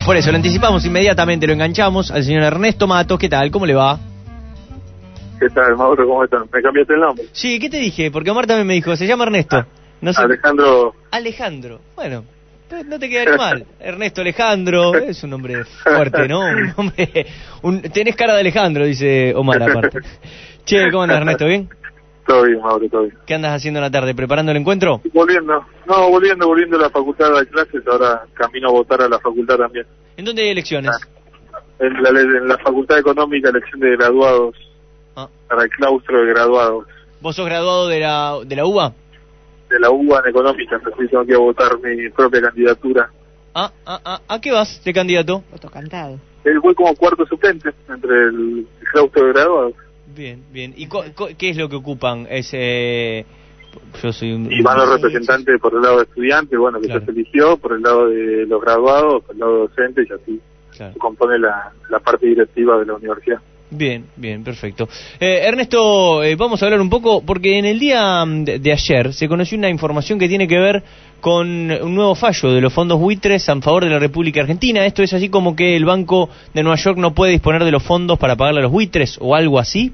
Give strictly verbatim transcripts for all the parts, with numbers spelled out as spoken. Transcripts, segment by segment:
Por eso, lo anticipamos inmediatamente, lo enganchamos al señor Ernesto Matos. ¿Qué tal? ¿Cómo le va? ¿Qué tal, Mauro? ¿Cómo están? ¿Me cambiaste el nombre? Sí, ¿qué te dije? Porque Omar también me dijo, se llama Ernesto. No sé. Alejandro. Alejandro. Bueno, no te quedaría mal. Ernesto Alejandro, es un nombre fuerte, ¿no? Un nombre, un, tenés cara de Alejandro, dice Omar aparte. Che, ¿cómo andas, Ernesto? ¿Bien? Todo bien, Mauro, todo bien. ¿Qué andas haciendo en la tarde? ¿Preparando el encuentro? Volviendo. No, volviendo, volviendo a la facultad de clases. Ahora camino a votar a la facultad también. ¿En dónde hay elecciones? Ah, en, la, en la facultad económica, elección de graduados. Ah. Para el claustro de graduados. ¿Vos sos graduado de la, de la U B A? De la U B A en económica, entonces tengo que votar mi propia candidatura. Ah, ah, ah, ¿a qué vas de candidato? Voto cantado. Él fue como cuarto suplente entre el, el claustro de graduados. Bien, bien. ¿Y co- co- qué es lo que ocupan? Ese... Yo soy un... Y van los representantes por el lado de estudiantes, bueno, que claro. Se eligió, por el lado de los graduados, por el lado docente, y así claro. Se compone la, la parte directiva de la universidad. Bien, bien, perfecto. Eh, Ernesto, eh, vamos a hablar un poco, porque en el día de, de ayer se conoció una información que tiene que ver con un nuevo fallo de los fondos buitres en favor de la República Argentina. ¿Esto es así como que el Banco de Nueva York no puede disponer de los fondos para pagarle a los buitres o algo así?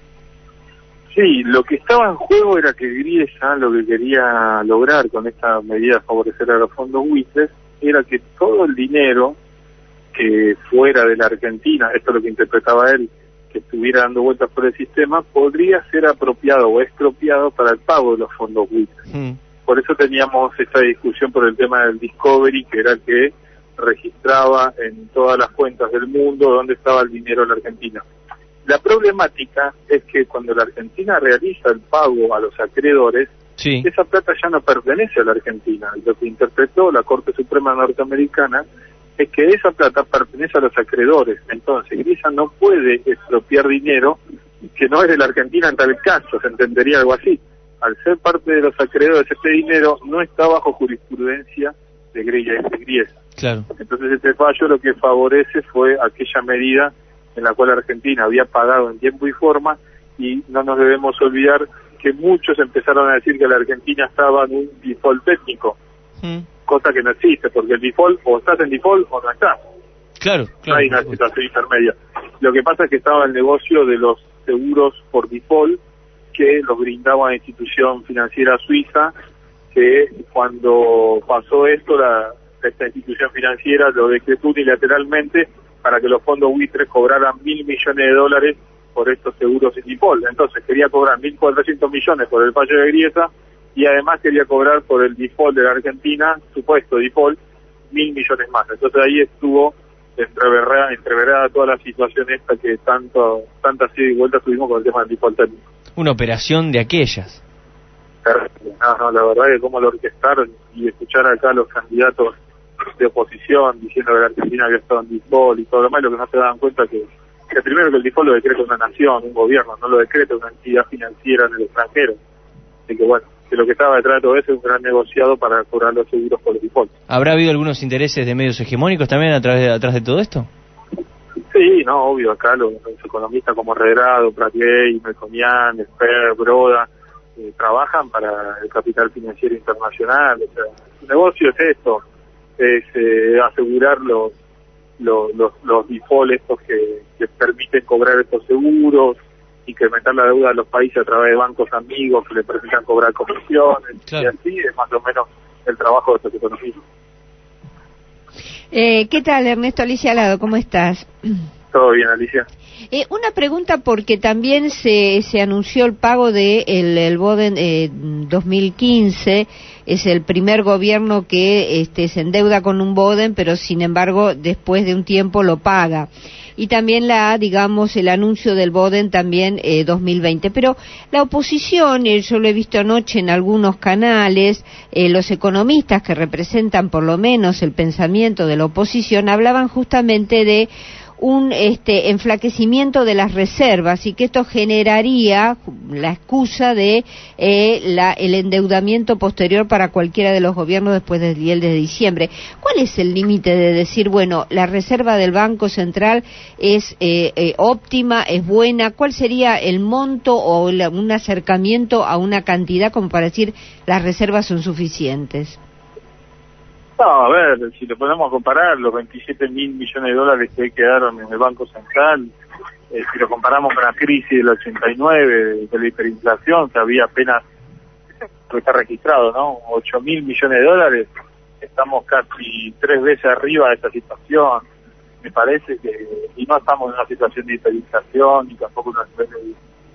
Sí, lo que estaba en juego era que Griesa lo que quería lograr con esta medida de favorecer a los fondos buitres era que todo el dinero que fuera de la Argentina, esto es lo que interpretaba él, que estuviera dando vueltas por el sistema, podría ser apropiado o expropiado para el pago de los fondos buitres. Mm. Por eso teníamos esta discusión por el tema del Discovery, que era el que registraba en todas las cuentas del mundo dónde estaba el dinero de la Argentina. La problemática es que cuando la Argentina realiza el pago a los acreedores, sí. Esa plata ya no pertenece a la Argentina. Lo que interpretó la Corte Suprema Norteamericana es que esa plata pertenece a los acreedores. Entonces, Griesa no puede expropiar dinero que no es de la Argentina en tal caso, se entendería algo así. Al ser parte de los acreedores, este dinero no está bajo jurisprudencia de Griesa. Claro. Entonces, este fallo lo que favorece fue aquella medida en la cual Argentina había pagado en tiempo y forma, y no nos debemos olvidar que muchos empezaron a decir que la Argentina estaba en un default técnico, mm. cosa que no existe, porque el default o estás en default o no estás. Claro, claro. No hay una situación intermedia. Lo que pasa es que estaba el negocio de los seguros por default que los brindaba una institución financiera suiza, que cuando pasó esto, la, esta institución financiera lo decretó unilateralmente para que los fondos buitres cobraran mil millones de dólares por estos seguros sin default. Entonces quería cobrar mil cuatrocientos millones por el fallo de Griesa y además quería cobrar por el default de la Argentina, supuesto default, mil millones más. Entonces ahí estuvo entreverada, entreverada toda la situación esta que tanto tantas ida y vueltas tuvimos con el tema del default técnico. Una operación de aquellas. No, no, la verdad es que cómo lo orquestaron, y escuchar acá a los candidatos de oposición diciendo que la Argentina había estado en default y todo lo demás, lo que no se daban cuenta que, que primero que el default lo decreta una nación, un gobierno, no lo decreta una entidad financiera en el extranjero. Así que bueno, que lo que estaba detrás de todo eso es un gran negociado para cobrar los seguros por el default. ¿Habrá habido algunos intereses de medios hegemónicos también a través de, atrás de todo esto? Sí, no, obvio, acá los, los economistas como Redrado, Pratgay, Melconian, Esper, Broda, eh, trabajan para el capital financiero internacional. O sea, su negocio es esto, es eh, asegurar los los, los, los default estos que, que permiten cobrar estos seguros, incrementar la deuda de los países a través de bancos amigos que le permitan cobrar comisiones, claro. Y así es más o menos el trabajo de estos economistas. Eh, ¿Qué tal, Ernesto? Alicia Alado, ¿cómo estás? Todo bien, Alicia. Eh, una pregunta, porque también se se anunció el pago de el, el Boden eh, dos mil quince, es el primer gobierno que este, se endeuda con un Boden, pero sin embargo después de un tiempo lo paga. Y también la, digamos, el anuncio del Boden también eh, dos mil veinte. Pero la oposición, eh, yo lo he visto anoche en algunos canales, eh, los economistas que representan por lo menos el pensamiento de la oposición, hablaban justamente de un este enflaquecimiento de las reservas y que esto generaría la excusa de eh, la, el endeudamiento posterior para cualquiera de los gobiernos después del diez de diciembre. ¿Cuál es el límite de decir, bueno, la reserva del Banco Central es eh, eh, óptima, es buena? ¿Cuál sería el monto o la, un acercamiento a una cantidad como para decir las reservas son suficientes? No, a ver, si lo podemos comparar, los veintisiete mil millones de dólares que quedaron en el Banco Central, eh, si lo comparamos con la crisis del ochenta y nueve, de la hiperinflación, que había apenas, que está registrado, ¿no? ocho mil millones de dólares, estamos casi tres veces arriba de esta situación. Me parece que, y no estamos en una situación de hiperinflación, ni tampoco en una situación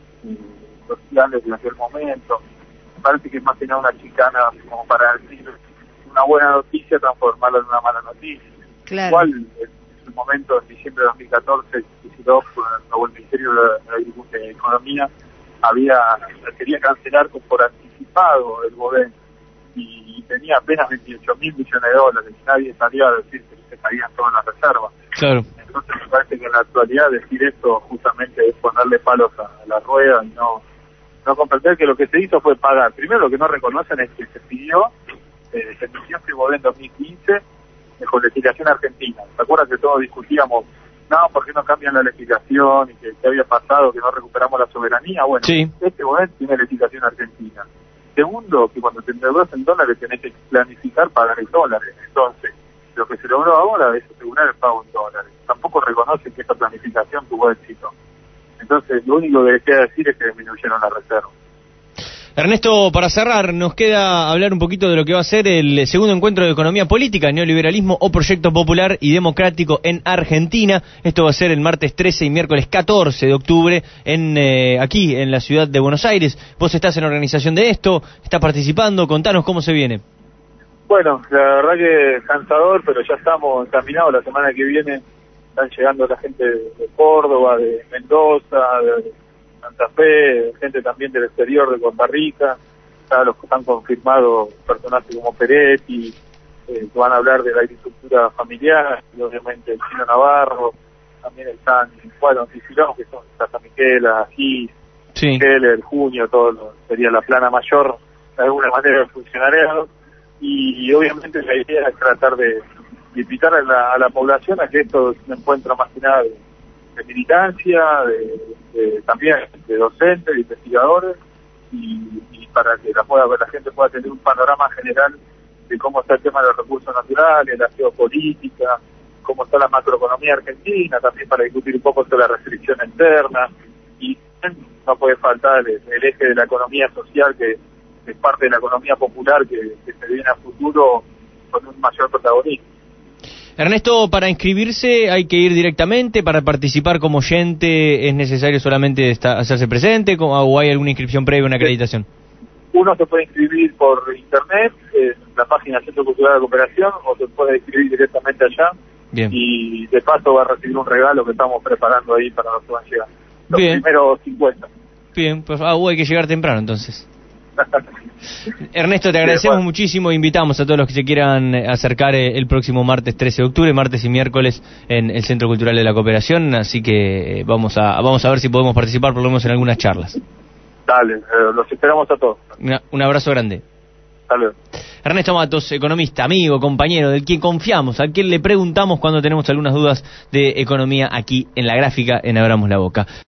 sociales en aquel momento. Me parece que es más que nada una chicana como para decir una buena noticia, transformarla en una mala noticia. Claro. Igual, en su momento, en diciembre de dos mil catorce, Kicillof, con el Ministerio de, de Economía, había quería cancelar por anticipado el Boden y, y tenía apenas veintiocho mil millones de dólares y nadie salía a decir que se caían todas las reservas. Claro. Entonces me parece que en la actualidad decir esto justamente es ponerle palos a, a la rueda y no no comprender que lo que se hizo fue pagar. Primero, lo que no reconocen es que se pidió, eh, se inició este Boden en dos mil quince eh, con legislación argentina. ¿Se acuerdan que todos discutíamos, no, por qué no cambian la legislación y que, que había pasado, que no recuperamos la soberanía? Bueno, sí. Este Boden tiene legislación argentina. Segundo, que cuando te endeudas en dólares tenés que planificar pagar en dólares. Entonces, lo que se logró ahora es asegurar el pago en dólares. Tampoco reconocen que esta planificación tuvo éxito. Entonces, lo único que les queda decir es que disminuyeron la reserva. Ernesto, para cerrar, nos queda hablar un poquito de lo que va a ser el segundo encuentro de economía política, neoliberalismo o proyecto popular y democrático en Argentina. Esto va a ser el martes trece y miércoles catorce de octubre en eh, aquí, en la ciudad de Buenos Aires. Vos estás en la organización de esto, estás participando, contanos cómo se viene. Bueno, la verdad que es cansador, pero ya estamos encaminados. La semana que viene están llegando la gente de Córdoba, de Mendoza, de Santa Fe, gente también del exterior, de Costa Rica. Ya los que están confirmados, personajes como Peretti, eh, que van a hablar de la agricultura familiar, y obviamente el Chino Navarro. También están, bueno, Kicillof, que son San Miquela, Gis, sí. Keller, Junio, todo lo, sería la plana mayor, de alguna manera, del funcionariado. Y, y obviamente la idea es tratar de, de invitar a la, a la población a que esto es un encuentro más que nada de, de militancia, de, de, también de docentes, de investigadores, y, y para que la, pueda, la gente pueda tener un panorama general de cómo está el tema de los recursos naturales, la geopolítica, cómo está la macroeconomía argentina, también para discutir un poco sobre la restricción externa, y no puede faltar el, el eje de la economía social, que es parte de la economía popular que, que se viene a futuro con un mayor protagonismo. Ernesto, para inscribirse hay que ir directamente, para participar como oyente es necesario solamente estar, hacerse presente, o hay alguna inscripción previa, una acreditación. Uno se puede inscribir por internet, en la página Centro Cultural de Cooperación, o se puede inscribir directamente allá. Bien. Y de paso va a recibir un regalo que estamos preparando ahí para los que van a llegar. Los Bien. primeros cincuenta. Bien, pues ah, hay que llegar temprano entonces. Ernesto, te agradecemos sí, muchísimo, invitamos a todos los que se quieran acercar el próximo martes trece de octubre, martes y miércoles en el Centro Cultural de la Cooperación, así que vamos a vamos a ver si podemos participar por lo menos en algunas charlas. Dale, eh, los esperamos a todos. Una, un abrazo grande. Dale. Ernesto Matos, economista, amigo, compañero, del quien confiamos, al quien le preguntamos cuando tenemos algunas dudas de economía aquí en La Gráfica, en Abramos la Boca.